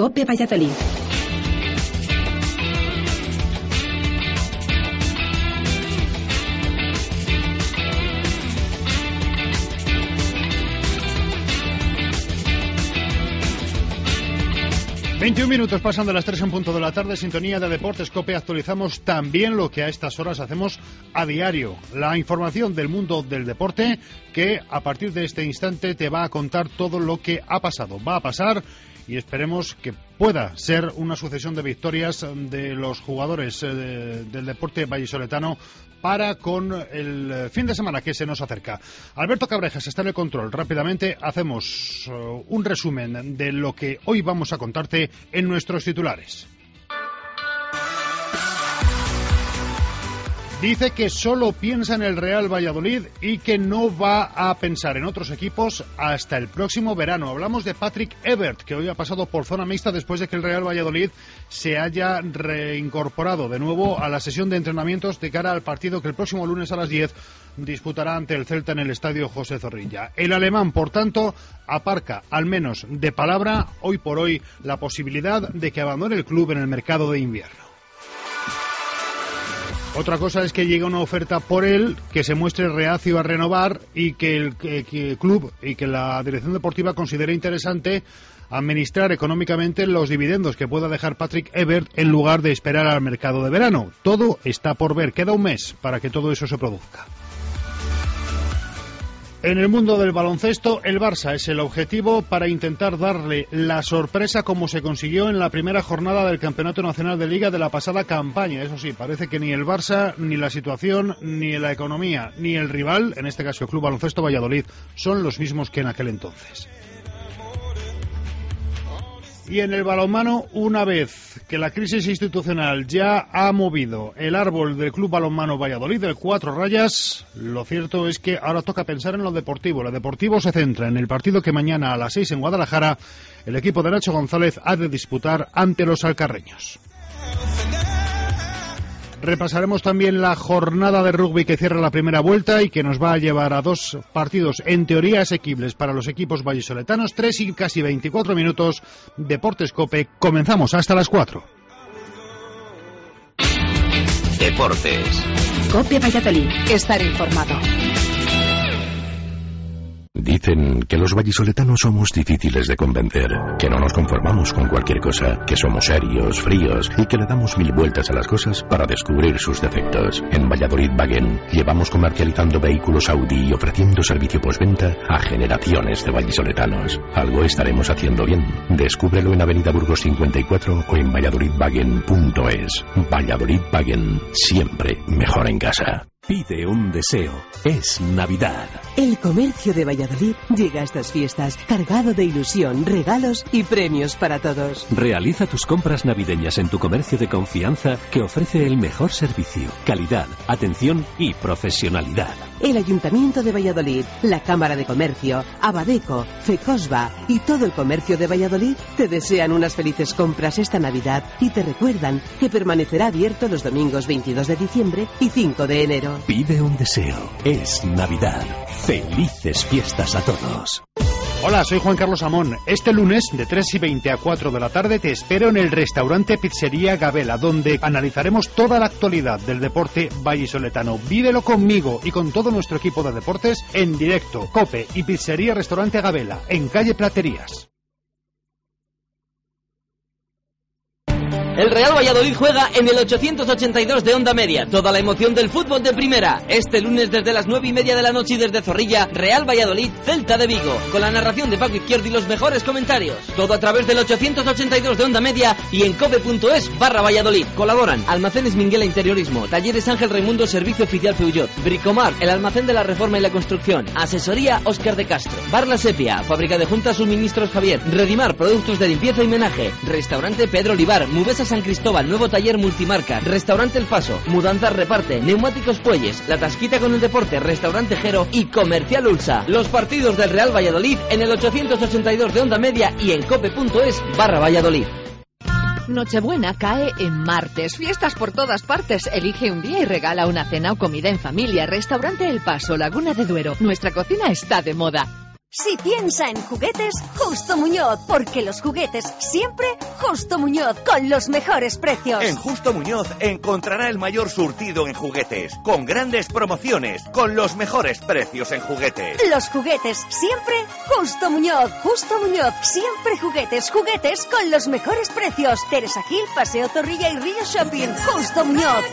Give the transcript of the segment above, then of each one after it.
COPE Valladolid. ...21 pasan de las 3 en punto de la tarde... ...sintonía de Deportes COPE... ...actualizamos también lo que a estas horas hacemos a diario... ...la información del mundo del deporte... ...que a partir de este instante te va a contar todo lo que ha pasado... ...va a pasar... ...y esperemos que pueda ser una sucesión de victorias... ...de los jugadores del deporte vallisoletano... ...para con el fin de semana que se nos acerca. Alberto Cabrejas está en el control. Rápidamente hacemos un resumen de lo que hoy vamos a contarte en nuestros titulares. Dice que solo piensa en el Real Valladolid y que no va a pensar en otros equipos hasta el próximo verano. Hablamos de Patrick Ebert, que hoy ha pasado por zona mixta después de que el Real Valladolid se haya reincorporado de nuevo a la sesión de entrenamientos de cara al partido que el próximo lunes a las 10 disputará ante el Celta en el estadio José Zorrilla. El alemán, por tanto, aparca, al menos de palabra, hoy por hoy, la posibilidad de que abandone el club en el mercado de invierno. Otra cosa es que llegue una oferta por él, que se muestre reacio a renovar y que el club y que la dirección deportiva considere interesante administrar económicamente los dividendos que pueda dejar Patrick Ebert en lugar de esperar al mercado de verano. Todo está por ver, queda un mes para que todo eso se produzca. En el mundo del baloncesto, el Barça es el objetivo para intentar darle la sorpresa como se consiguió en la primera jornada del Campeonato Nacional de Liga de la pasada campaña. Eso sí, parece que ni el Barça, ni la situación, ni la economía, ni el rival, en este caso el Club Baloncesto Valladolid, son los mismos que en aquel entonces. Y en el balonmano, una vez que la crisis institucional ya ha movido el árbol del Club Balonmano Valladolid, del 4 rayas, lo cierto es que ahora toca pensar en lo deportivo. Lo deportivo se centra en el partido que mañana a las 6 en Guadalajara el equipo de Nacho González ha de disputar ante los alcarreños. Repasaremos también la jornada de rugby que cierra la primera vuelta y que nos va a llevar a dos partidos en teoría asequibles para los equipos vallisoletanos. 3 y casi 24 minutos. Deportes COPE. Comenzamos hasta las 4. Deportes. COPE Valladolid. Estar informado. Dicen que los vallisoletanos somos difíciles de convencer, que no nos conformamos con cualquier cosa, que somos serios, fríos y que le damos 1000 vueltas a las cosas para descubrir sus defectos. En Valladolid Wagen llevamos comercializando vehículos Audi y ofreciendo servicio postventa a generaciones de vallisoletanos. Algo estaremos haciendo bien. Descúbrelo en Avenida Burgos 54 o en valladolidwagen.es. Valladolid Wagen, siempre mejor en casa. Pide un deseo. Es Navidad. El comercio de Valladolid llega a estas fiestas cargado de ilusión, regalos y premios para todos. Realiza tus compras navideñas en tu comercio de confianza que ofrece el mejor servicio, calidad, atención y profesionalidad. El Ayuntamiento de Valladolid, la Cámara de Comercio, Abadeco, Fecosba y todo el comercio de Valladolid te desean unas felices compras esta Navidad y te recuerdan que permanecerá abierto los domingos 22 de diciembre y 5 de enero. Pide un deseo. Es Navidad. Felices fiestas a todos. Hola, soy Juan Carlos Amón. Este lunes, de 3 y 20 a 4 de la tarde, te espero en el restaurante Pizzería Gabela, donde analizaremos toda la actualidad del deporte vallisoletano. Vívelo conmigo y con todo nuestro equipo de deportes en directo. COPE y Pizzería Restaurante Gabela, en calle Platerías. El Real Valladolid juega en el 882 de Onda Media. Toda la emoción del fútbol de primera. Este lunes desde las 9:30 de la noche y desde Zorrilla, Real Valladolid, Celta de Vigo. Con la narración de Paco Izquierdo y los mejores comentarios. Todo a través del 882 de Onda Media y en cope.es/Valladolid. Colaboran Almacenes Minguela Interiorismo, Talleres Ángel Raimundo, Servicio Oficial Peugeot, Bricomar, el almacén de la reforma y la construcción, Asesoría Óscar de Castro, Bar La Sepia, Fábrica de Juntas Suministros Javier, Redimar, Productos de Limpieza y Menaje, Restaurante Pedro Olivar, Mubesa San Cristóbal, Nuevo Taller Multimarca, Restaurante El Paso, Mudanzas Reparte, Neumáticos Puelles, La Tasquita con el Deporte, Restaurante Jero y Comercial Ulsa. Los partidos del Real Valladolid en el 882 de Onda Media y en cope.es/Valladolid. Nochebuena cae en martes. Fiestas por todas partes. Elige un día y regala una cena o comida en familia. Restaurante El Paso, Laguna de Duero. Nuestra cocina está de moda. Si piensa en juguetes, Justo Muñoz, porque los juguetes siempre Justo Muñoz, con los mejores precios. En Justo Muñoz encontrará el mayor surtido en juguetes, con grandes promociones, con los mejores precios en juguetes. Los juguetes siempre Justo Muñoz. Justo Muñoz, siempre juguetes con los mejores precios. Teresa Gil, Paseo Zorrilla y Río Shopping. Justo Muñoz.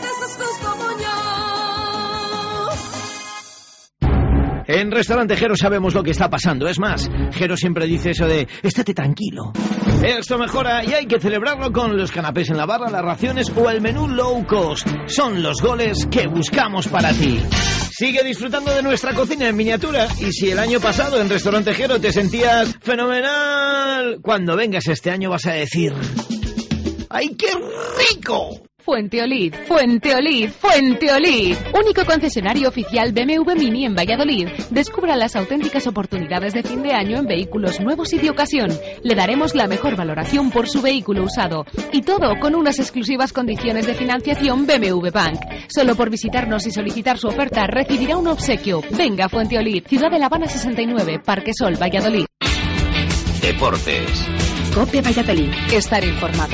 En Restaurante Jero sabemos lo que está pasando. Es más, Jero siempre dice eso de estate tranquilo. Esto mejora y hay que celebrarlo con los canapés en la barra, las raciones o el menú low cost. Son los goles que buscamos para ti. Sigue disfrutando de nuestra cocina en miniatura. Y si el año pasado en Restaurante Jero te sentías fenomenal, cuando vengas este año vas a decir: ¡ay, qué rico! Fuenteolid, Fuenteolid, Fuenteolid. Único concesionario oficial BMW Mini en Valladolid. Descubra las auténticas oportunidades de fin de año en vehículos nuevos y de ocasión. Le daremos la mejor valoración por su vehículo usado. Y todo con unas exclusivas condiciones de financiación BMW Bank. Solo por visitarnos y solicitar su oferta recibirá un obsequio. Venga a Fuenteolid, Ciudad de La Habana 69, Parque Sol, Valladolid. Deportes. COPE Valladolid. Estar informado.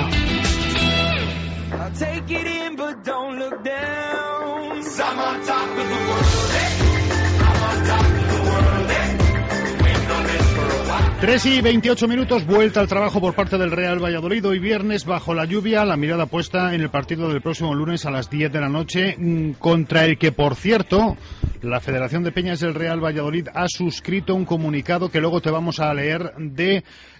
Take it in, but don't look down. 'Cause I'm on top of the world, I'm on top of the world, Waiting on this for a while. 3:28, vuelta al trabajo por parte del Real Valladolid. Hoy viernes, bajo la lluvia, la mirada puesta en el partido del próximo lunes a las 10 de la noche, contra el que, por cierto, la Federación de Peñas del Real Valladolid ha suscrito un comunicado que luego te vamos a leer de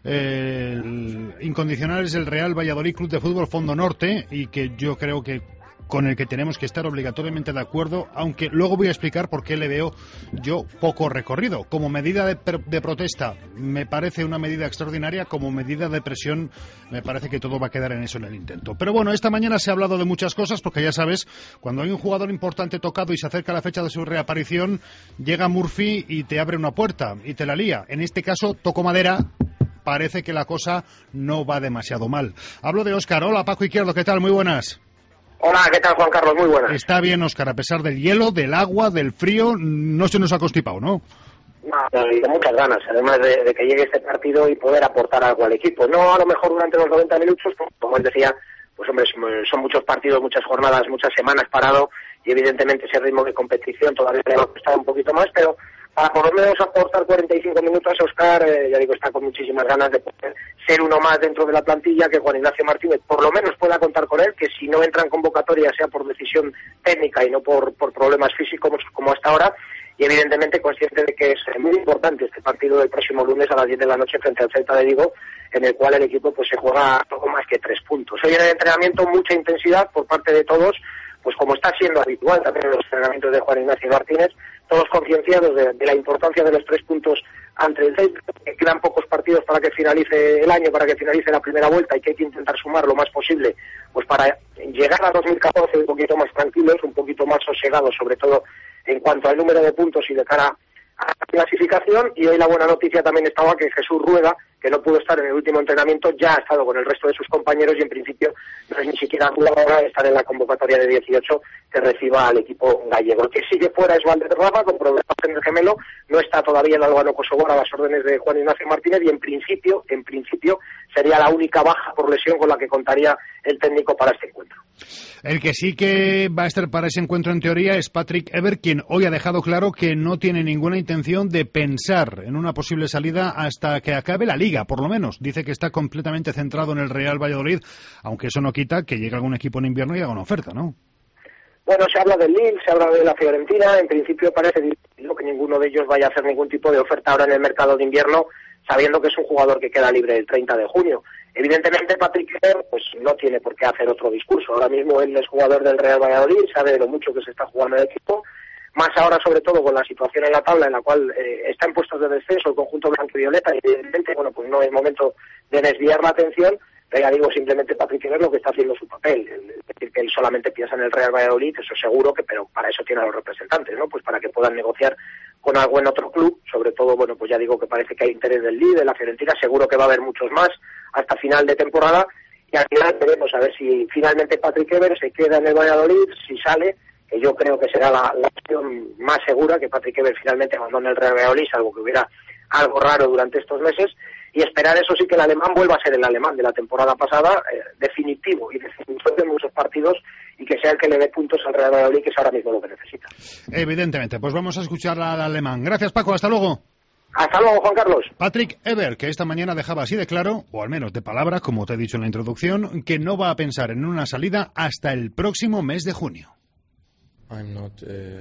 incondicionales del Real Valladolid Club de Fútbol Fondo Norte, y que yo creo que con el que tenemos que estar obligatoriamente de acuerdo, aunque luego voy a explicar por qué le veo yo poco recorrido. Como medida de protesta me parece una medida extraordinaria, como medida de presión me parece que todo va a quedar en eso, en el intento. Pero bueno, esta mañana se ha hablado de muchas cosas, porque ya sabes, cuando hay un jugador importante tocado y se acerca la fecha de su reaparición, llega Murphy y te abre una puerta y te la lía. En este caso, toco madera, parece que la cosa no va demasiado mal. Hablo de Óscar. Hola, Paco Izquierdo, ¿qué tal? Muy buenas. Hola, ¿qué tal, Juan Carlos? Muy buenas. Está bien, Óscar, a pesar del hielo, del agua, del frío, no se nos ha constipado, ¿no? No, y con muchas ganas, además de que llegue este partido y poder aportar algo al equipo. No a lo mejor durante los 90 minutos, como él decía, pues hombre, son muchos partidos, muchas jornadas, muchas semanas parado, y evidentemente ese ritmo de competición todavía le va a costar un poquito más, pero para por lo menos aportar 45 minutos a Óscar, ya digo, está con muchísimas ganas de poder ser uno más dentro de la plantilla, que Juan Ignacio Martínez por lo menos pueda contar con él, que si no entra en convocatoria sea por decisión técnica y no por problemas físicos como hasta ahora, y evidentemente consciente de que es muy importante este partido del próximo lunes a las 10 de la noche frente al Celta de Vigo, en el cual el equipo pues se juega poco más que 3 puntos. Hoy en el entrenamiento mucha intensidad por parte de todos, pues como está siendo habitual también en los entrenamientos de Juan Ignacio Martínez, todos concienciados de la importancia de los 3 puntos ante el Celta, que quedan pocos partidos para que finalice el año, para que finalice la primera vuelta, y que hay que intentar sumar lo más posible, pues para llegar a 2014 un poquito más tranquilos, un poquito más sosegados, sobre todo en cuanto al número de puntos y de cara a la clasificación. Y hoy la buena noticia también estaba que Jesús Rueda, que no pudo estar en el último entrenamiento, ya ha estado con el resto de sus compañeros, y en principio no es ni siquiera ahora estar en la convocatoria de 18 que reciba al equipo gallego. El que sigue fuera es Valderrama, con problemas en el gemelo, no está todavía en Albano Kosovo a las órdenes de Juan Ignacio Martínez, y en principio sería la única baja por lesión con la que contaría el técnico para este encuentro. El que sí que va a estar para ese encuentro en teoría es Patrick Ebert, quien hoy ha dejado claro que no tiene ninguna intención de pensar en una posible salida hasta que acabe la Liga, por lo menos. Dice que está completamente centrado en el Real Valladolid, aunque eso no quita que llegue algún equipo en invierno y haga una oferta, ¿no? Bueno, se habla del Lille, se habla de la Fiorentina. En principio parece difícil que ninguno de ellos vaya a hacer ningún tipo de oferta ahora en el mercado de invierno, sabiendo que es un jugador que queda libre el 30 de junio. Evidentemente Patrick Ebert pues no tiene por qué hacer otro discurso. Ahora mismo él es jugador del Real Valladolid, sabe de lo mucho que se está jugando el equipo, más ahora sobre todo con la situación en la tabla en la cual está en puestos de descenso el conjunto blanco-violeta, y evidentemente pues no es momento de desviar la atención. Pero ya digo, simplemente Patrick Ebert lo que está haciendo su papel, es decir, que él solamente piensa en el Real Valladolid, eso seguro, pero para eso tiene a los representantes, ¿no? Pues para que puedan negociar con algo en otro club, sobre todo, bueno, pues ya digo que parece que hay interés del Lille, de la Fiorentina, seguro que va a haber muchos más hasta final de temporada, y al final veremos a ver si finalmente Patrick Ebert se queda en el Valladolid, si sale, que yo creo que será la opción más segura, que Patrick Ebert finalmente abandone el Real Valladolid, salvo que hubiera algo raro durante estos meses, y esperar eso sí que el alemán vuelva a ser el alemán de la temporada pasada, definitivo y definitivo en muchos partidos, y que sea el que le dé puntos al Real Valladolid, que es ahora mismo lo que necesita. Evidentemente, pues vamos a escuchar al alemán. Gracias, Paco, hasta luego. Hasta luego, Juan Carlos. Patrick Ebert, que esta mañana dejaba así de claro, o al menos de palabra, como te he dicho en la introducción, que no va a pensar en una salida hasta el próximo mes de junio. I'm not.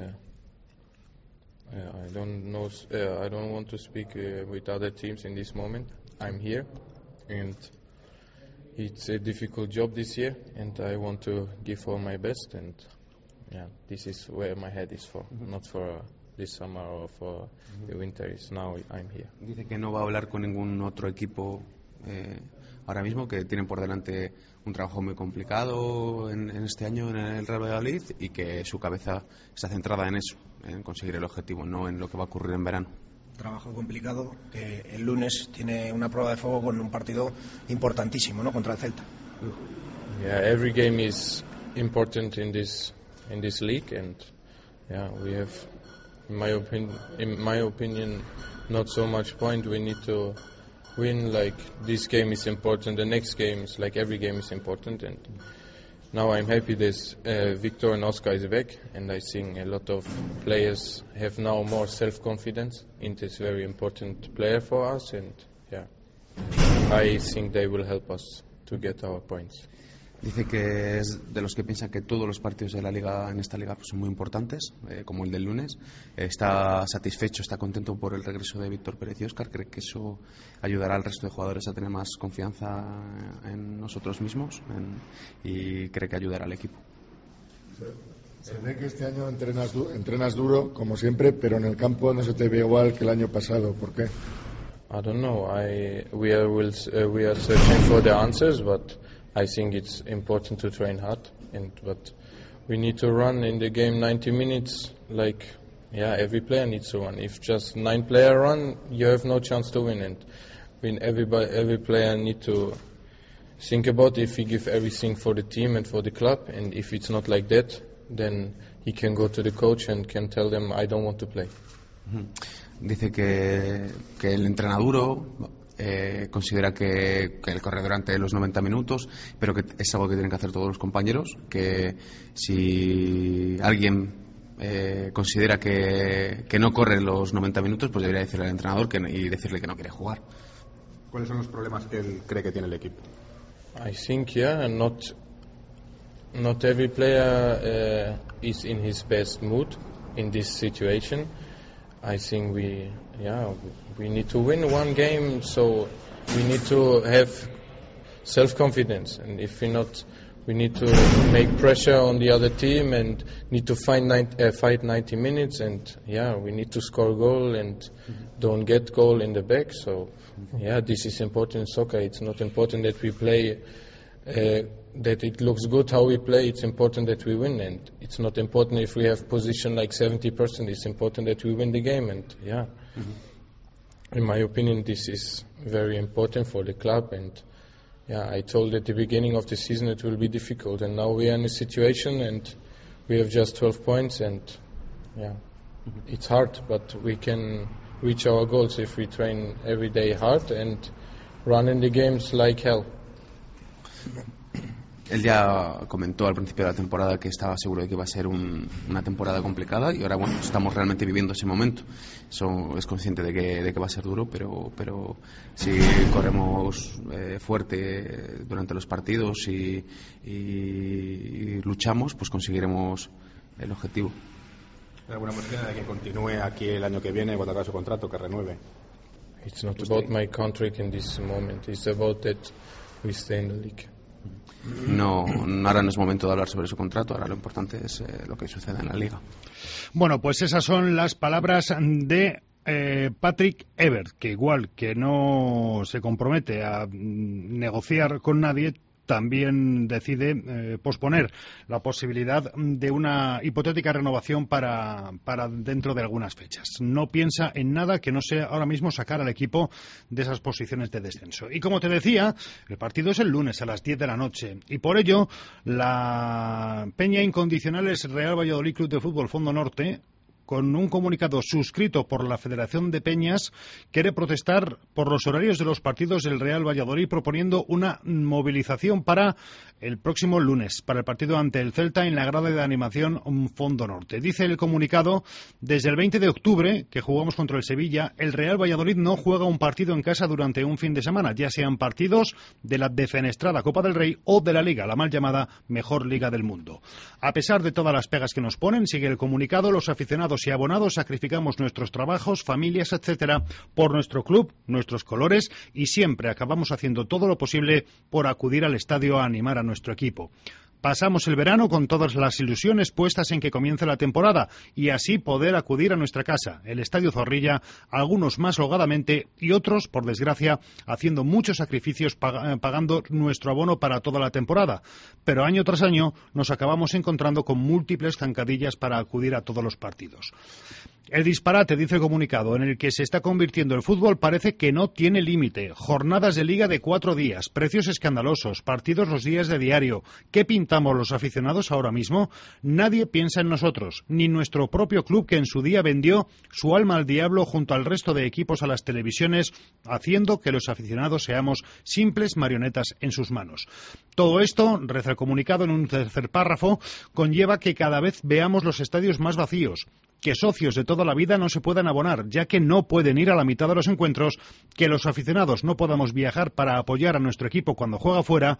I don't know. I don't want to speak with other teams in this moment. I'm here, and it's a difficult job this year, and I want to give all my best. And yeah, this is where my head is for, not for this summer or for the winter. It's now I'm here. Dice que no va a hablar con ningún otro equipo ahora mismo, que tienen por delante un trabajo muy complicado en este año en el Real Valladolid, y que su cabeza está centrada en eso, en conseguir el objetivo, no en lo que va a ocurrir en verano. Trabajo complicado, que el lunes tiene una prueba de fuego con un partido importantísimo, ¿no?, contra el Celta. Yeah, every game is important in this league, and yeah, we have, in my opinion, not so much point. We need to win. Like, this game is important, the next game is like every game is important, and now I'm happy this Victor and Oscar is back, and I think a lot of players have now more self-confidence in this very important player for us, and yeah, I think they will help us to get our points. Dice que es de los que piensan que todos los partidos de la liga en esta liga pues son muy importantes, como el del lunes. Está satisfecho, está contento por el regreso de Víctor Pérez y Óscar. Cree que eso ayudará al resto de jugadores a tener más confianza en nosotros mismos, y cree que ayudará al equipo. Se ve que este año entrenas duro, como siempre, pero en el campo no se te ve igual que el año pasado. ¿Por qué? I don't know. We are searching for the answers, but I think it's important to train hard, but we need to run in the game 90 minutes. Like, yeah, every player needs to run. If just 9 players run, you have no chance to win. And every player need to think about if he give everything for the team and for the club. And if it's not like that, then he can go to the coach and can tell them, I don't want to play. Dice que el entrenador considera que el correr durante los 90 minutos, pero que es algo que tienen que hacer todos los compañeros, que si alguien considera que no corre los 90 minutos, pues debería decirle al entrenador y decirle que no quiere jugar. ¿Cuáles son los problemas que él cree que tiene el equipo? I think, yeah, not every player is in his best mood in this situation. I think we need to win one game, so we need to have self-confidence, and if we're not, we need to make pressure on the other team and need to fight 90 minutes, and yeah, we need to score a goal and don't get goal in the back. So yeah, this is important in soccer. It's not important that we play that it looks good how we play. It's important that we win, and it's not important if we have position like 70%. It's important that we win the game, and yeah, in my opinion, this is very important for the club. And yeah, I told at the beginning of the season it will be difficult, and now we are in a situation and we have just 12 points, and yeah, it's hard, but we can reach our goals if we train every day hard and run in the games like hell. Él ya comentó al principio de la temporada que estaba seguro de que iba a ser una temporada complicada, y ahora bueno, estamos realmente viviendo ese momento. Es consciente de que va a ser duro, pero si corremos fuerte durante los partidos y luchamos, pues conseguiremos el objetivo. ¿Hay alguna posibilidad de que continúe aquí el año que viene cuando acabe su contrato, que renueve? It's not about my contract in this moment. It's about that we stay in the league. No, ahora no es momento de hablar sobre su contrato. Ahora lo importante es lo que sucede en la liga. Bueno, pues esas son las palabras de Patrick Ebert, que igual que no se compromete a negociar con nadie, también decide posponer la posibilidad de una hipotética renovación para dentro de algunas fechas. No piensa en nada que no sea ahora mismo sacar al equipo de esas posiciones de descenso. Y como te decía, el partido es el lunes a las 10 de la noche, y por ello la Peña Incondicionales Real Valladolid Club de Fútbol Fondo Norte con un comunicado suscrito por la Federación de Peñas, quiere protestar por los horarios de los partidos del Real Valladolid, proponiendo una movilización para el próximo lunes, para el partido ante el Celta en la grada de animación Fondo Norte. Dice el comunicado: desde el 20 de octubre, que jugamos contra el Sevilla, el Real Valladolid no juega un partido en casa durante un fin de semana, ya sean partidos de la defenestrada Copa del Rey o de la Liga, la mal llamada mejor Liga del mundo. A pesar de todas las pegas que nos ponen, sigue el comunicado, los aficionados y abonados sacrificamos nuestros trabajos, familias, etcétera, por nuestro club, nuestros colores, y siempre acabamos haciendo todo lo posible por acudir al estadio a animar a nuestro equipo. Pasamos el verano con todas las ilusiones puestas en que comience la temporada y así poder acudir a nuestra casa, el Estadio Zorrilla, algunos más holgadamente y otros, por desgracia, haciendo muchos sacrificios pagando nuestro abono para toda la temporada. Pero año tras año nos acabamos encontrando con múltiples zancadillas para acudir a todos los partidos. El disparate, dice el comunicado, en el que se está convirtiendo el fútbol parece que no tiene límite. Jornadas de liga de 4 días, precios escandalosos, partidos los días de diario. ¿Qué pintamos los aficionados ahora mismo? Nadie piensa en nosotros, ni nuestro propio club, que en su día vendió su alma al diablo junto al resto de equipos a las televisiones, haciendo que los aficionados seamos simples marionetas en sus manos. Todo esto, reza el comunicado en un tercer párrafo, conlleva que cada vez veamos los estadios más vacíos, que socios de toda la vida no se puedan abonar, ya que no pueden ir a la mitad de los encuentros, que los aficionados no podamos viajar para apoyar a nuestro equipo cuando juega fuera.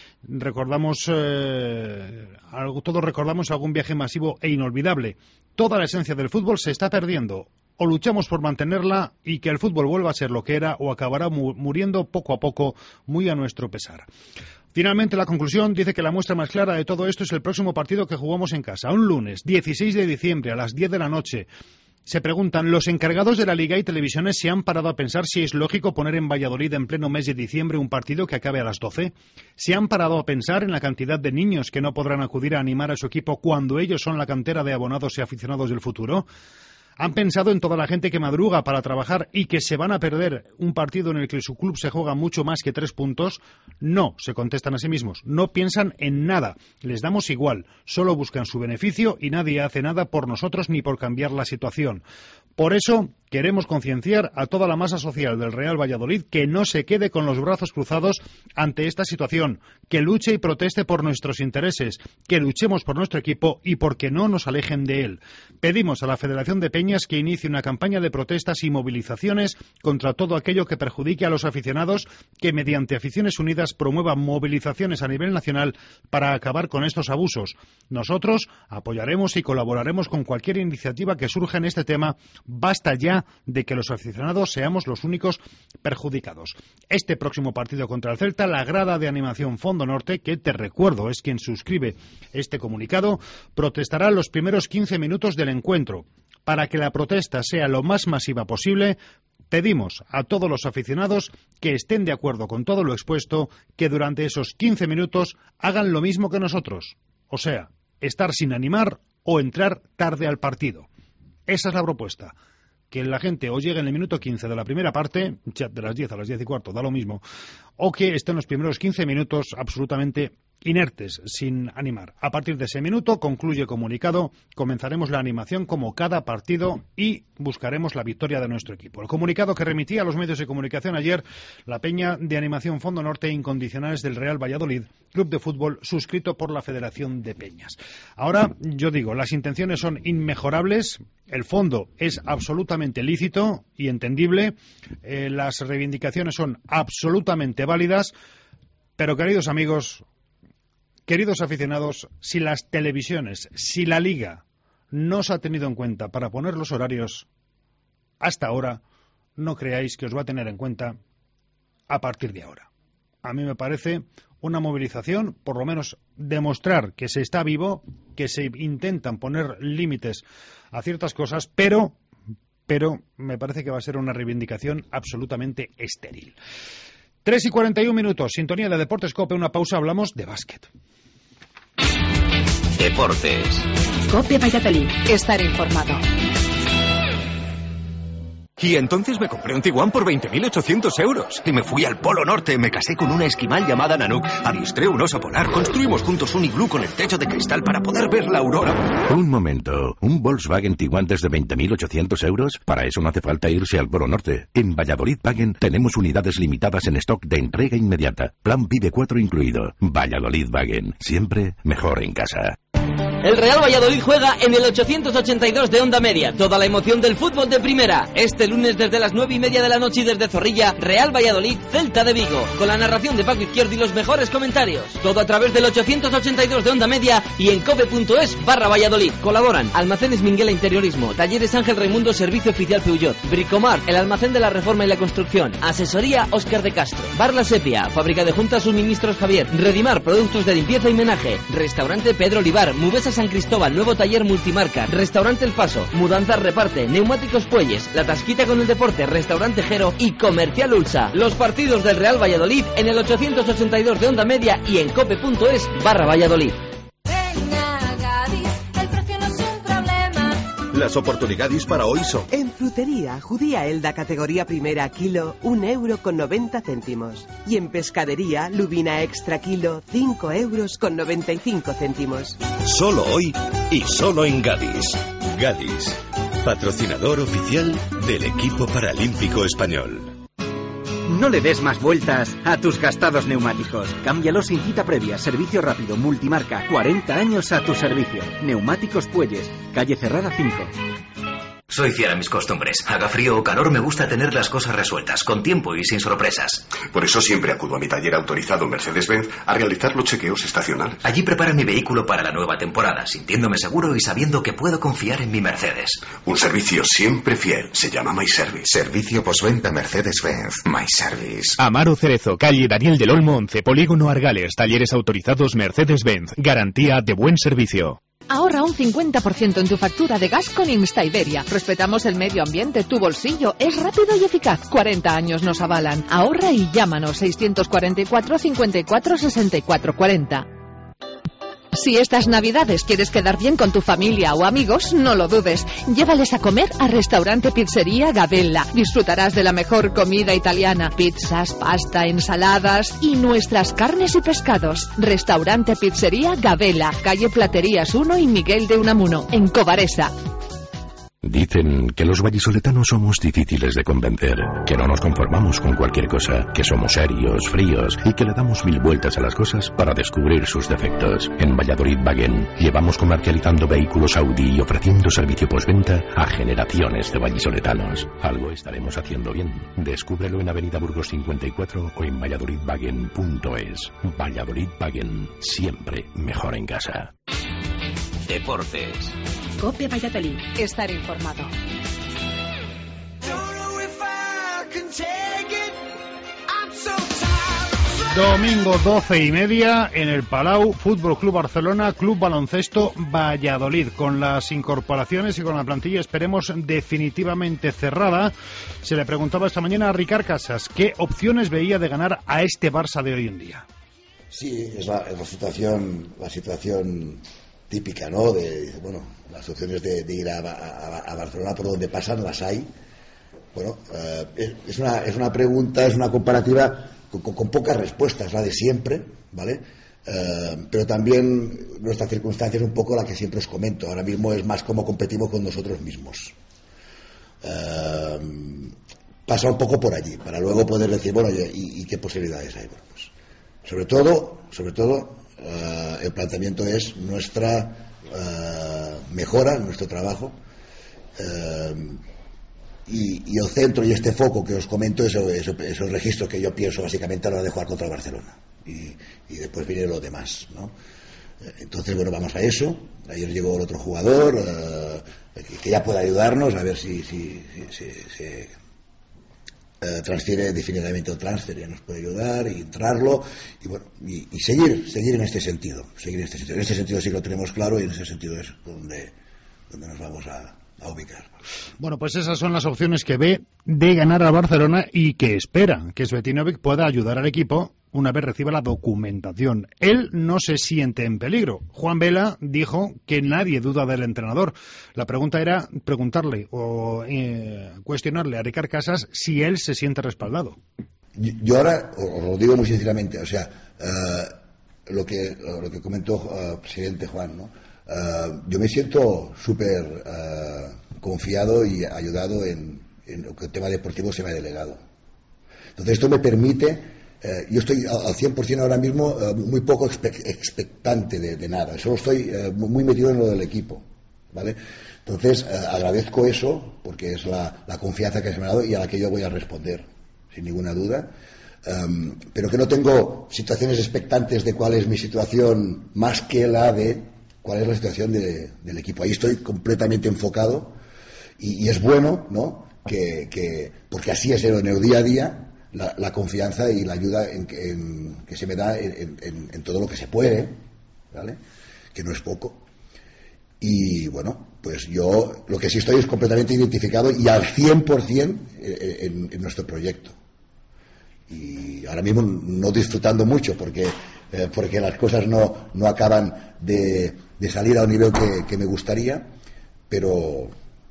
Todos recordamos algún viaje masivo e inolvidable. Toda la esencia del fútbol se está perdiendo. O luchamos por mantenerla y que el fútbol vuelva a ser lo que era, o acabará muriendo poco a poco, muy a nuestro pesar. Finalmente, la conclusión dice que la muestra más clara de todo esto es el próximo partido que jugamos en casa, un lunes, 16 de diciembre, a las 10 de la noche. Se preguntan, ¿los encargados de la Liga y Televisiones se han parado a pensar si es lógico poner en Valladolid en pleno mes de diciembre un partido que acabe a las 12? ¿Se han parado a pensar en la cantidad de niños que no podrán acudir a animar a su equipo cuando ellos son la cantera de abonados y aficionados del futuro? ¿Han pensado en toda la gente que madruga para trabajar y que se van a perder un partido en el que su club se juega mucho más que 3 puntos? No, se contestan a sí mismos. No piensan en nada. Les damos igual. Solo buscan su beneficio y nadie hace nada por nosotros ni por cambiar la situación. Por eso queremos concienciar a toda la masa social del Real Valladolid que no se quede con los brazos cruzados ante esta situación, que luche y proteste por nuestros intereses, que luchemos por nuestro equipo y porque no nos alejen de él. Pedimos a la Federación de Peñas que inicie una campaña de protestas y movilizaciones contra todo aquello que perjudique a los aficionados, que mediante Aficiones Unidas promueva movilizaciones a nivel nacional para acabar con estos abusos. Nosotros apoyaremos y colaboraremos con cualquier iniciativa que surja en este tema. Basta ya de que los aficionados seamos los únicos perjudicados. Este próximo partido contra el Celta, la grada de animación Fondo Norte, que te recuerdo es quien suscribe este comunicado, protestará los primeros 15 minutos del encuentro. Para que la protesta sea lo más masiva posible, pedimos a todos los aficionados que estén de acuerdo con todo lo expuesto, que durante esos 15 minutos hagan lo mismo que nosotros. O sea, estar sin animar o entrar tarde al partido. Esa es la propuesta. Que la gente o llegue en el minuto 15 de la primera parte, de las 10 a las 10 y cuarto, da lo mismo, o que esté en los primeros 15 minutos absolutamente inertes, sin animar. A partir de ese minuto, concluye el comunicado, comenzaremos la animación como cada partido y buscaremos la victoria de nuestro equipo. El comunicado que remitía a los medios de comunicación ayer la Peña de Animación Fondo Norte Incondicionales del Real Valladolid, club de fútbol suscrito por la Federación de Peñas. Ahora, yo digo, las intenciones son inmejorables, el fondo es absolutamente lícito y entendible, las reivindicaciones son absolutamente válidas, pero queridos amigos, queridos aficionados, si las televisiones, si la Liga no se ha tenido en cuenta para poner los horarios hasta ahora, no creáis que os va a tener en cuenta a partir de ahora. A mí me parece una movilización, por lo menos demostrar que se está vivo, que se intentan poner límites a ciertas cosas, pero me parece que va a ser una reivindicación absolutamente estéril. 3:41, sintonía de Deportes COPE, una pausa, hablamos de básquet. Deportes. COPE Valladolid, estar informado. Y entonces me compré un Tiguan por 20.800 euros. Y me fui al Polo Norte, me casé con una esquimal llamada Nanook, adiestré un oso polar, construimos juntos un iglú con el techo de cristal para poder ver la aurora. Un momento, ¿un Volkswagen Tiguan desde 20.800 euros? Para eso no hace falta irse al Polo Norte. En Valladolid Wagen tenemos unidades limitadas en stock de entrega inmediata. Plan Vive 4 incluido. Valladolid Wagen, siempre mejor en casa. El Real Valladolid juega en el 882 de Onda Media. Toda la emoción del fútbol de primera. Este lunes desde las 9:30 de la noche y desde Zorrilla, Real Valladolid, Celta de Vigo. Con la narración de Paco Izquierdo y los mejores comentarios. Todo a través del 882 de Onda Media y en cope.es/Valladolid. Colaboran Almacenes Minguela Interiorismo, Talleres Ángel Raimundo, Servicio Oficial Peugeot, Bricomar, el almacén de la reforma y la construcción, Asesoría Óscar de Castro, Bar La Sepia, Fábrica de Juntas Suministros Javier, Redimar, productos de limpieza y menaje, Restaurante Pedro Olivar, Mubesa San Cristóbal, nuevo taller multimarca, Restaurante El Paso, Mudanzas Reparte, Neumáticos Puelles, La Tasquita con el Deporte, Restaurante Jero y Comercial Ulsa. Los partidos del Real Valladolid en el 882 de Onda Media y en cope.es/Valladolid. Las oportunidades para hoy son... En frutería, judía Elda categoría primera kilo, 1,90 €. Y en pescadería, lubina extra kilo, 5,95 €. Solo hoy y solo en Gadis. Gadis, patrocinador oficial del equipo paralímpico español. No le des más vueltas a tus gastados neumáticos. Cámbialos sin cita previa. Servicio rápido, multimarca. 40 años a tu servicio. Neumáticos Puelles, calle Cerrada 5. Soy fiel a mis costumbres. Haga frío o calor, me gusta tener las cosas resueltas, con tiempo y sin sorpresas. Por eso siempre acudo a mi taller autorizado Mercedes-Benz a realizar los chequeos estacionales. Allí prepara mi vehículo para la nueva temporada, sintiéndome seguro y sabiendo que puedo confiar en mi Mercedes. Un servicio siempre fiel. Se llama My Service. Servicio postventa Mercedes-Benz. My Service. Amaro Cerezo, calle Daniel del Olmo 11, Polígono Argales. Talleres autorizados Mercedes-Benz. Garantía de buen servicio. Ahorra un 50% en tu factura de gas con Insta-Iberia. Respetamos el medio ambiente, tu bolsillo. Es rápido y eficaz. 40 años nos avalan. Ahorra y llámanos 644 54 64 40. Si estas navidades quieres quedar bien con tu familia o amigos, no lo dudes. Llévales a comer a Restaurante Pizzería Gabella. Disfrutarás de la mejor comida italiana. Pizzas, pasta, ensaladas y nuestras carnes y pescados. Restaurante Pizzería Gabella. Calle Platerías 1 y Miguel de Unamuno, en Cobaresa. Dicen que los vallisoletanos somos difíciles de convencer, que no nos conformamos con cualquier cosa, que somos serios, fríos y que le damos 1000 vueltas a las cosas para descubrir sus defectos. En Valladolid Wagen llevamos comercializando vehículos Audi y ofreciendo servicio postventa a generaciones de vallisoletanos. Algo estaremos haciendo bien. Descúbrelo en Avenida Burgos 54 o en valladolidwagen.es. Valladolid Wagen, siempre mejor en casa. Deportes. COPE Valladolid. Estar informado. Domingo 12:30 en el Palau, Fútbol Club Barcelona, Club Baloncesto Valladolid, con las incorporaciones y con la plantilla esperemos definitivamente cerrada. Se le preguntaba esta mañana a Ricard Casas qué opciones veía de ganar a este Barça de hoy en día. Sí, es la situación típica, ¿no? Bueno, las opciones de ir a Barcelona por donde pasan las hay. Bueno, es una pregunta, es una comparativa con pocas respuestas, la de siempre, ¿vale? Pero también nuestra circunstancia es un poco la que siempre os comento. Ahora mismo es más cómo competimos con nosotros mismos. Pasa un poco por allí, para luego poder decir, bueno, ¿y qué posibilidades hay? Bueno, pues, sobre todo, el planteamiento es nuestra mejora, nuestro trabajo, y el centro y este foco que os comento, esos registros que yo pienso básicamente a la hora de jugar contra el Barcelona, y después viene lo demás, ¿no? Entonces, bueno, vamos a eso. Ayer llegó el otro jugador que ya puede ayudarnos a ver si transfiere definitivamente el transfer, ya nos puede ayudar y entrarlo y bueno, y seguir en este sentido. En este sentido sí que lo tenemos claro y en ese sentido es donde nos vamos a ubicar. Bueno, pues esas son las opciones que ve de ganar al Barcelona y que espera que Svetinovic pueda ayudar al equipo una vez reciba la documentación. Él no se siente en peligro. Juan Vela dijo que nadie duda del entrenador. La pregunta era preguntarle o cuestionarle a Ricard Casas si él se siente respaldado. Yo ahora os lo digo muy sinceramente, o sea, lo que comentó el presidente Juan, ¿no? Yo me siento súper confiado y ayudado en lo que el tema deportivo se me ha delegado. Entonces esto me permite, yo estoy al 100% ahora mismo muy poco expectante de nada, solo estoy muy metido en lo del equipo, ¿vale? Entonces agradezco eso porque es la confianza que se me ha dado y a la que yo voy a responder, sin ninguna duda. Pero que no tengo situaciones expectantes de cuál es mi situación más que la de cuál es la situación del equipo. Ahí estoy completamente enfocado y es bueno, ¿no? Que porque así es en el día a día la confianza y la ayuda que se me da en todo lo que se puede, ¿vale? Que no es poco. Y bueno, pues yo lo que sí estoy es completamente identificado y al 100% en nuestro proyecto. Y ahora mismo no disfrutando mucho porque las cosas no acaban de salir al nivel que me gustaría, pero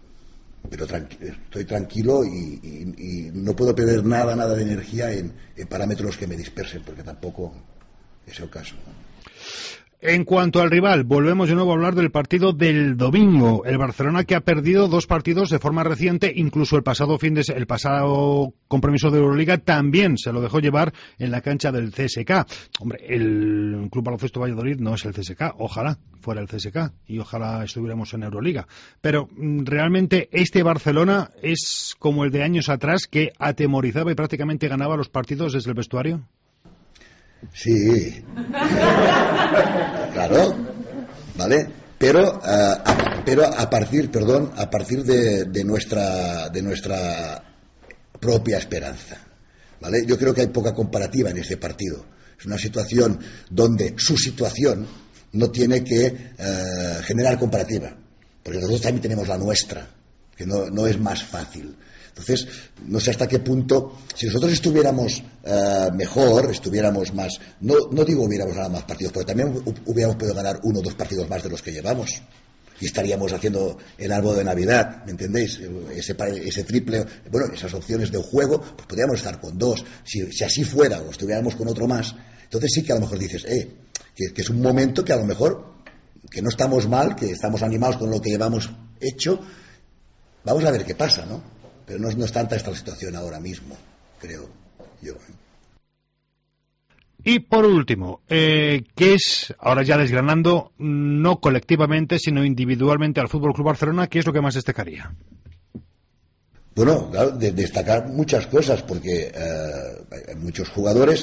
estoy tranquilo y no puedo perder nada de energía en parámetros que me dispersen, porque tampoco es el caso. En cuanto al rival, volvemos de nuevo a hablar del partido del domingo. El Barcelona, que ha perdido 2 partidos de forma reciente, incluso el pasado compromiso de Euroliga también se lo dejó llevar en la cancha del CSK. Hombre, el Club Baloncesto Valladolid no es el CSK, ojalá fuera el CSK y ojalá estuviéramos en Euroliga. Pero realmente este Barcelona es como el de años atrás, que atemorizaba y prácticamente ganaba los partidos desde el vestuario. Sí, claro, ¿vale? Pero a partir de nuestra propia esperanza, ¿vale? Yo creo que hay poca comparativa en este partido. Es una situación donde su situación no tiene que generar comparativa, porque nosotros también tenemos la nuestra, que no es más fácil. Entonces, no sé hasta qué punto, si nosotros estuviéramos mejor, estuviéramos más, no digo hubiéramos ganado más partidos, pero también hubiéramos podido ganar 1 o 2 partidos más de los que llevamos. Y estaríamos haciendo el árbol de Navidad, ¿me entendéis? Ese triple, bueno, esas opciones de juego, pues podríamos estar con 2. Si así fuera, o estuviéramos con otro más, entonces sí que a lo mejor dices, que es un momento que a lo mejor, que no estamos mal, que estamos animados con lo que llevamos hecho, vamos a ver qué pasa, ¿no? Pero no es tanta esta situación ahora mismo, creo yo. Y por último, ¿qué es, ahora ya desgranando, no colectivamente, sino individualmente al Fútbol Club Barcelona, qué es lo que más destacaría? Bueno, claro, destacar muchas cosas, porque hay muchos jugadores,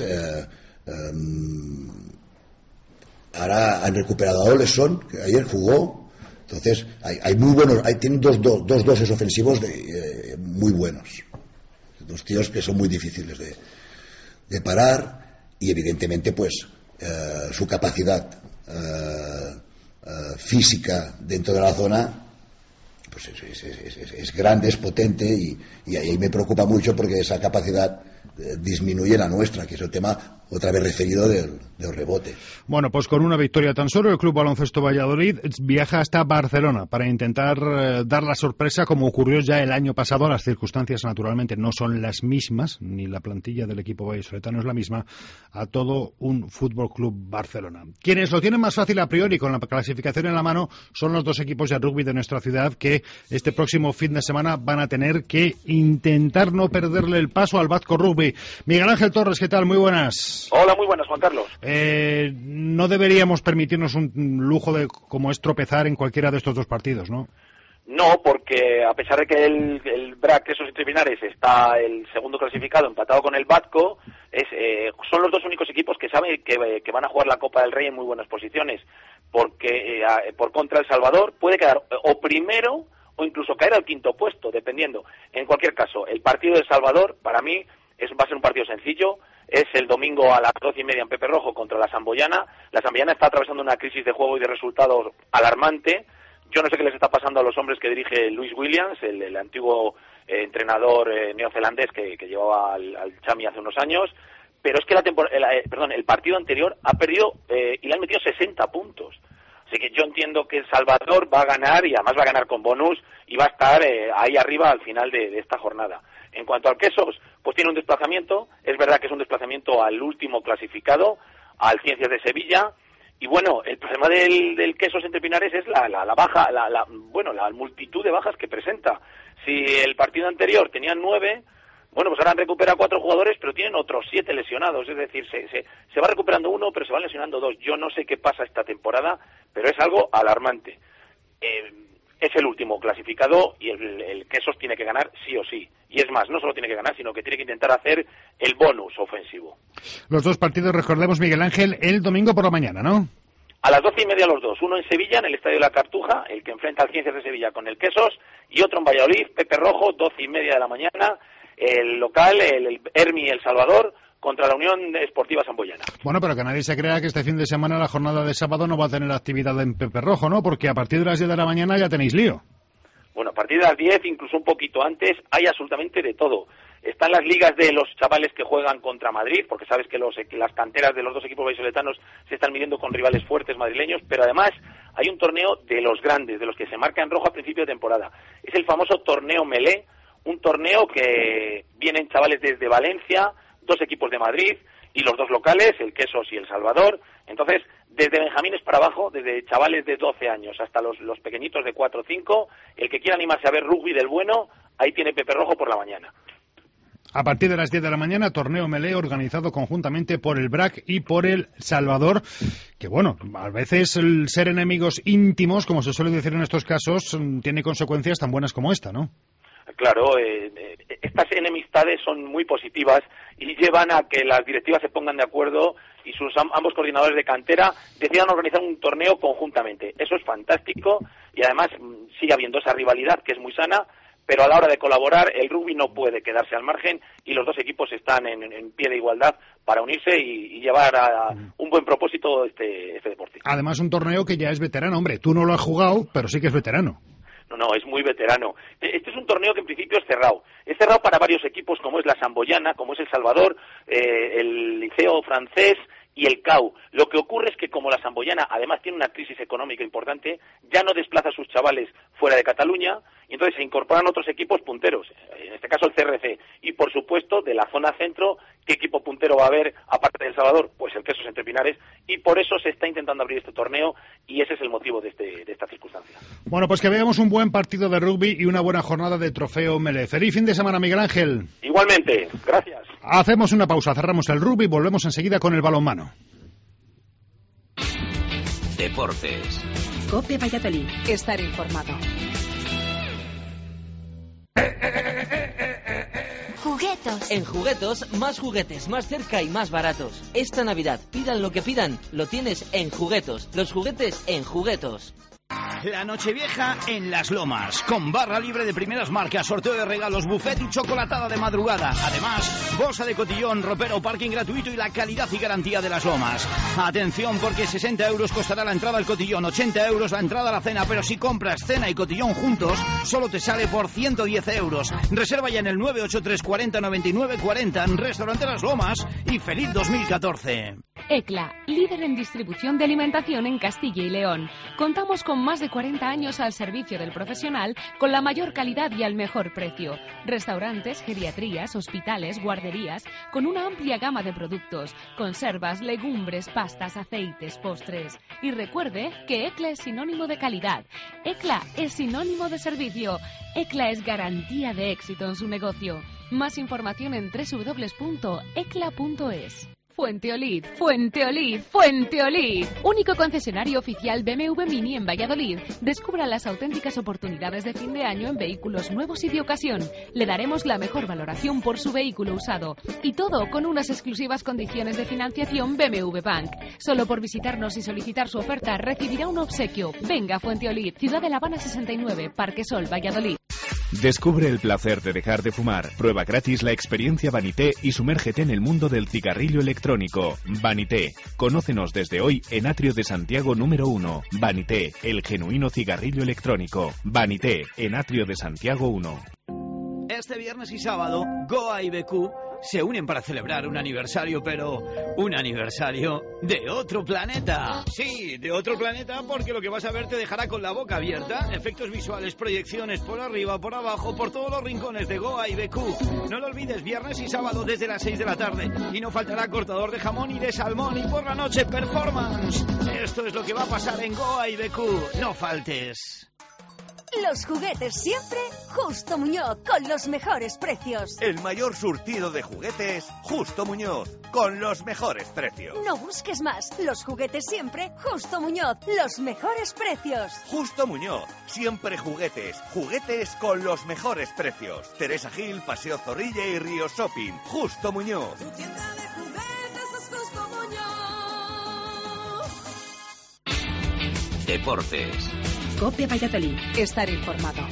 ahora han recuperado a Oleson, que ayer jugó. Entonces, hay muy buenos, tienen dos doses ofensivos muy buenos. 2 tíos que son muy difíciles de parar y, evidentemente, pues, su capacidad física dentro de la zona pues es grande, es potente y ahí me preocupa mucho porque esa capacidad disminuye la nuestra, que es el tema otra vez referido del rebote. Bueno, pues con una victoria tan solo, el Club Baloncesto Valladolid viaja hasta Barcelona para intentar dar la sorpresa, como ocurrió ya el año pasado. Las circunstancias, naturalmente, no son las mismas, ni la plantilla del equipo vallisoletano es la misma, a todo un Fútbol Club Barcelona. Quienes lo tienen más fácil a priori, con la clasificación en la mano, son los 2 equipos de rugby de nuestra ciudad, que este próximo fin de semana van a tener que intentar no perderle el paso al Batco Rugby. Miguel Ángel Torres, ¿qué tal? Muy buenas. Hola, muy buenas, Juan Carlos. No deberíamos permitirnos un lujo como es tropezar en cualquiera de estos 2 partidos, ¿no? No, porque a pesar de que el BRAC, esos semifinales, está el segundo clasificado empatado con el Batco, son los 2 únicos equipos que saben que van a jugar la Copa del Rey en muy buenas posiciones, porque por contra El Salvador puede quedar o primero o incluso caer al 5º puesto, dependiendo. En cualquier caso, el partido de El Salvador, para mí, va a ser un partido sencillo. Es el domingo a las 12:30 en Pepe Rojo contra la Samboyana. La Samboyana está atravesando una crisis de juego y de resultados alarmante. Yo no sé qué les está pasando a los hombres que dirige Luis Williams, el antiguo entrenador neozelandés que llevaba al Chami hace unos años, pero es que el partido anterior ha perdido y le han metido 60 puntos. Así que yo entiendo que El Salvador va a ganar, y además va a ganar con bonus, y va a estar ahí arriba al final de esta jornada. En cuanto al Quesos, pues tiene un desplazamiento, es verdad que es un desplazamiento al último clasificado, al Ciencias de Sevilla, y bueno, el problema del Quesos Entre Pinares es la multitud de bajas que presenta. Si el partido anterior tenían 9, bueno, pues ahora han recuperado 4 jugadores, pero tienen otros 7 lesionados, es decir, se va recuperando uno, pero se van lesionando 2. Yo no sé qué pasa esta temporada, pero es algo alarmante. Es el último clasificado y el Quesos tiene que ganar sí o sí. Y es más, no solo tiene que ganar, sino que tiene que intentar hacer el bonus ofensivo. Los dos partidos, recordemos, Miguel Ángel, el domingo por la mañana, ¿no? A las 12:30 los dos. Uno en Sevilla, en el Estadio de la Cartuja, el que enfrenta al Ciencias de Sevilla con el Quesos, y otro en Valladolid, Pepe Rojo, 12:30 de la mañana, el local, el Hermi El Salvador, contra la Unión Esportiva Samboyana. Bueno, pero que nadie se crea que este fin de semana, la jornada de sábado, no va a tener actividad en Pepe Rojo, ¿no? Porque a partir de las 10 de la mañana ya tenéis lío. Bueno, a partir de las 10, incluso un poquito antes, hay absolutamente de todo. Están las ligas de los chavales que juegan contra Madrid, porque sabes que las canteras de los dos equipos vallisoletanos se están midiendo con rivales fuertes madrileños, pero además hay un torneo de los grandes, de los que se marca en rojo a principio de temporada. Es el famoso torneo Melé, un torneo que vienen chavales desde Valencia, 2 equipos de Madrid y los 2 locales, el Quesos y El Salvador. Entonces, desde benjamines para abajo, desde chavales de 12 años hasta los pequeñitos de 4 o 5, el que quiera animarse a ver rugby del bueno, ahí tiene Pepe Rojo por la mañana. A partir de las 10 de la mañana, torneo Melé organizado conjuntamente por el BRAC y por El Salvador, que bueno, a veces el ser enemigos íntimos, como se suele decir en estos casos, tiene consecuencias tan buenas como esta, ¿no? Claro, estas enemistades son muy positivas y llevan a que las directivas se pongan de acuerdo y ambos coordinadores de cantera decidan organizar un torneo conjuntamente. Eso es fantástico y además sigue habiendo esa rivalidad que es muy sana, pero a la hora de colaborar el rugby no puede quedarse al margen y los dos equipos están en pie de igualdad para unirse y llevar a un buen propósito este deporte. Además, un torneo que ya es veterano. Hombre, tú no lo has jugado, pero sí que es veterano. No, es muy veterano. Este es un torneo que en principio es cerrado. Es cerrado para varios equipos como es la Samboyana, como es El Salvador, el Liceo Francés y el CAU. Lo que ocurre es que como la Samboyana además tiene una crisis económica importante, ya no desplaza a sus chavales fuera de Cataluña y entonces se incorporan otros equipos punteros, en este caso el CRC. Y por supuesto, de la zona centro, ¿qué equipo puntero va a haber aparte de El Salvador? Pues el Quesos Entre Pinares, y por eso se está intentando abrir este torneo y ese es el motivo de esta circunstancia. Bueno, pues que veamos un buen partido de rugby y una buena jornada de trofeo Melé. Feliz fin de semana, Miguel Ángel. Igualmente, gracias. Hacemos una pausa, cerramos el rugby y volvemos enseguida con el balonmano. Deportes. COPE Valladolid. Estar informado. Juguetos. En Juguetos, más juguetes, más cerca y más baratos. Esta Navidad, pidan lo que pidan, lo tienes en Juguetos. Los juguetes en Juguetos. La Nochevieja en Las Lomas, con barra libre de primeras marcas, sorteo de regalos, buffet y chocolatada de madrugada. Además, bolsa de cotillón, ropero, parking gratuito y la calidad y garantía de Las Lomas. Atención, porque 60 euros costará la entrada al cotillón, 80 euros la entrada a la cena, pero si compras cena y cotillón juntos, solo te sale por 110 euros. Reserva ya en el 983 40 99 40 en Restaurante Las Lomas y feliz 2014. ECLA, líder en distribución de alimentación en Castilla y León. Contamos con más de 40 años al servicio del profesional con la mayor calidad y al mejor precio. Restaurantes, geriatrías, hospitales, guarderías, con una amplia gama de productos, conservas, legumbres, pastas, aceites, postres. Y recuerde que ECLA es sinónimo de calidad. ECLA es sinónimo de servicio. ECLA es garantía de éxito en su negocio. Más información en www.ecla.es. Fuenteolid, Fuenteolid, Fuenteolid. Único concesionario oficial BMW Mini en Valladolid. Descubra las auténticas oportunidades de fin de año en vehículos nuevos y de ocasión. Le daremos la mejor valoración por su vehículo usado. Y todo con unas exclusivas condiciones de financiación BMW Bank. Solo por visitarnos y solicitar su oferta recibirá un obsequio. Venga, Fuenteolid, Ciudad de La Habana 69, Parque Sol, Valladolid. Descubre el placer de dejar de fumar. Prueba gratis la experiencia Vanité y sumérgete en el mundo del cigarrillo electrónico. Vanité. Conócenos desde hoy en Atrio de Santiago número 1. Vanité, el genuino cigarrillo electrónico. Vanité, en Atrio de Santiago 1. Este viernes y sábado, Goa y BQ se unen para celebrar un aniversario, pero un aniversario de otro planeta. Sí, de otro planeta, porque lo que vas a ver te dejará con la boca abierta. Efectos visuales, proyecciones por arriba, por abajo, por todos los rincones de Goa y BQ. No lo olvides, viernes y sábado desde las 6 de la tarde. Y no faltará cortador de jamón y de salmón. Y por la noche, performance. Esto es lo que va a pasar en Goa y BQ. No faltes. Los juguetes siempre Justo Muñoz, con los mejores precios. El mayor surtido de juguetes, Justo Muñoz, con los mejores precios. No busques más, los juguetes siempre Justo Muñoz, los mejores precios. Justo Muñoz, siempre juguetes, juguetes con los mejores precios. Teresa Gil, Paseo Zorrilla y Río Shopping. Justo Muñoz. Tu tienda de juguetes es Justo Muñoz. Deportes. COPE Valladolid. Estar informado.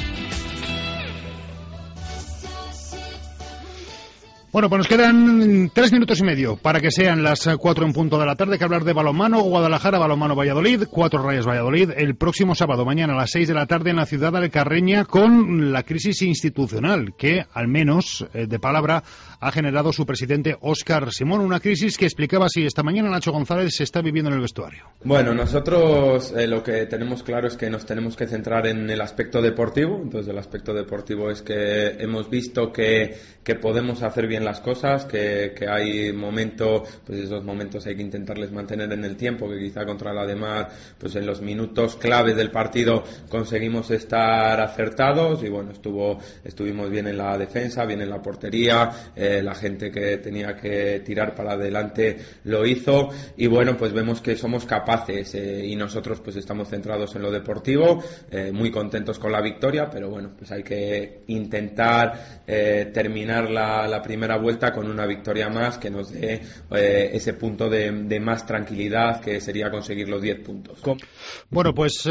Bueno, pues nos quedan 3 minutos y medio para que sean las 4 en punto de la tarde, que hablar de balonmano Guadalajara, balonmano Valladolid, 4 Rayas Valladolid, el próximo sábado, mañana a las 6 de la tarde en la ciudad alcarreña, con la crisis institucional que, al menos de palabra, ha generado su presidente Óscar Simón, una crisis que explicaba así esta mañana Nacho González se está viviendo en el vestuario. Bueno, nosotros lo que tenemos claro es que nos tenemos que centrar en el aspecto deportivo. Entonces, el aspecto deportivo es que hemos visto que podemos hacer bien las cosas, que hay momentos, pues esos momentos hay que intentarles mantener en el tiempo, que quizá contra la Demar, pues en los minutos claves del partido conseguimos estar acertados y bueno, estuvimos bien en la defensa, bien en la portería, la gente que tenía que tirar para adelante lo hizo y bueno, pues vemos que somos capaces y nosotros pues estamos centrados en lo deportivo, muy contentos con la victoria, pero bueno, pues hay que intentar terminar la primera vuelta con una victoria más que nos dé ese punto de más tranquilidad, que sería conseguir los 10 puntos. Bueno, pues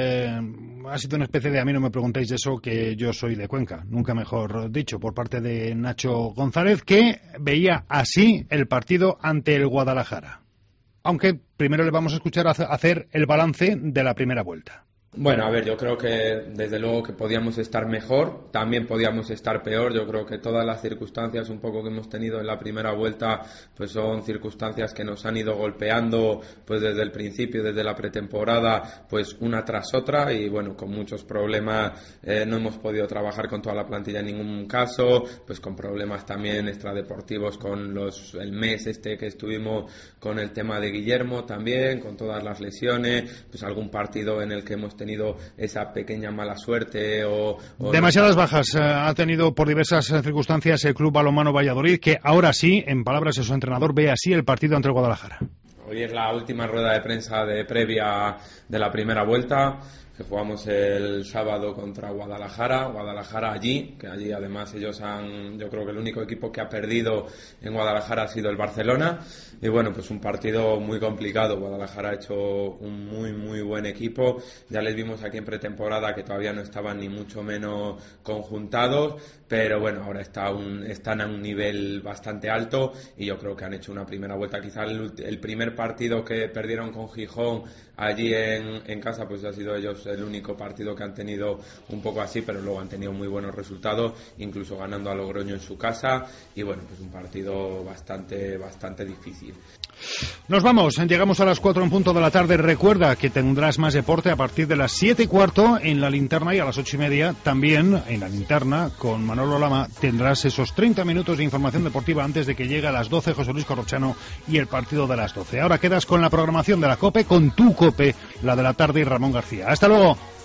ha sido una especie de, a mí no me preguntéis de eso, que yo soy de Cuenca, nunca mejor dicho, por parte de Nacho González, que veía así el partido ante el Guadalajara. Aunque primero le vamos a escuchar hacer el balance de la primera vuelta. Bueno, a ver, yo creo que desde luego que podíamos estar mejor, también podíamos estar peor. Yo creo que todas las circunstancias un poco que hemos tenido en la primera vuelta pues son circunstancias que nos han ido golpeando pues desde el principio, desde la pretemporada, pues una tras otra y bueno, con muchos problemas no hemos podido trabajar con toda la plantilla en ningún caso, pues con problemas también extradeportivos con el mes que estuvimos con el tema de Guillermo también, con todas las lesiones, pues algún partido en el que hemos tenido esa pequeña mala suerte o demasiadas bajas ha tenido por diversas circunstancias el Club Balonmano Valladolid, que ahora sí, en palabras de su entrenador, ve así el partido ante el Guadalajara. Hoy es la última rueda de prensa previa de la primera vuelta, que jugamos el sábado contra Guadalajara allí, que allí además yo creo que el único equipo que ha perdido en Guadalajara ha sido el Barcelona, y bueno, pues un partido muy complicado. Guadalajara ha hecho un muy muy buen equipo, ya les vimos aquí en pretemporada que todavía no estaban ni mucho menos conjuntados, pero bueno, ahora están a un nivel bastante alto y yo creo que han hecho una primera vuelta. Quizá el primer partido que perdieron con Gijón allí en casa, pues ha sido ellos el único partido que han tenido un poco así, pero luego han tenido muy buenos resultados, incluso ganando a Logroño en su casa, y bueno, pues un partido bastante difícil. Nos vamos, llegamos a las 4 en punto de la tarde. Recuerda que tendrás más deporte a partir de las 7:15 en La Linterna, y a las 8:30 también en La Linterna con Manolo Lama tendrás esos 30 minutos de información deportiva antes de que llegue a las 12 José Luis Corrochano y el partido de las 12. Ahora quedas con la programación de la COPE, con tu COPE, la de la tarde, y Ramón García. ¡Hasta luego!